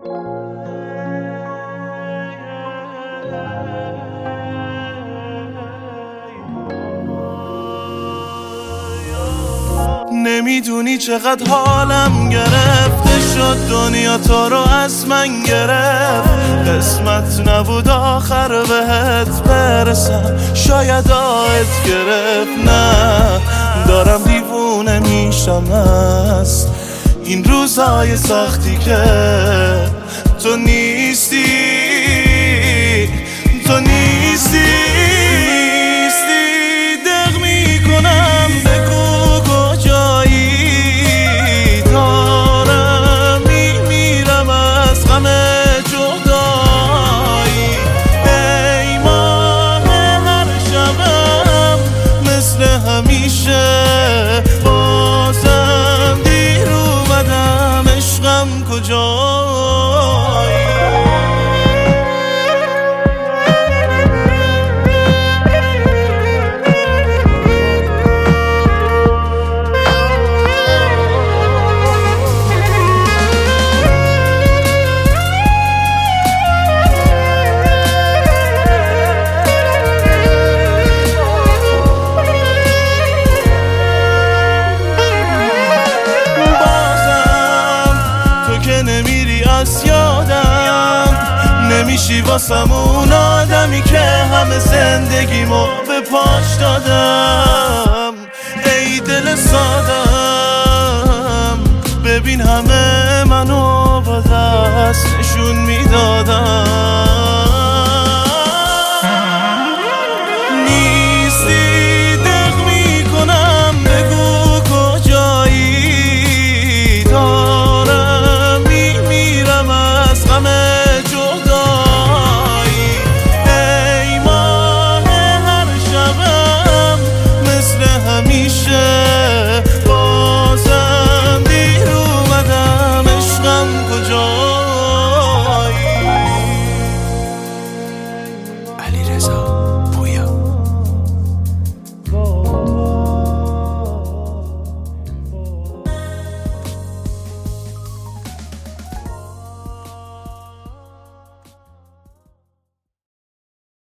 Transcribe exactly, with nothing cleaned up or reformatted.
نمیدونی چقدر حالم گرفته شد، دنیا تو رو از من گرفت. قسمت نبود آخر بهت برسم، شاید آهت گرفت. نه دارم دیوونه میشم از این روزای سختی که تو نیستی، تو نیستی. همیشه بازم دیر اومدم، عشقم کجایی؟ نمیری از یادم، نمیشی واسم اون آدمی که همه زندگیمو به پاش دادم. ای دل سادم ببین همه منو با دست نشون می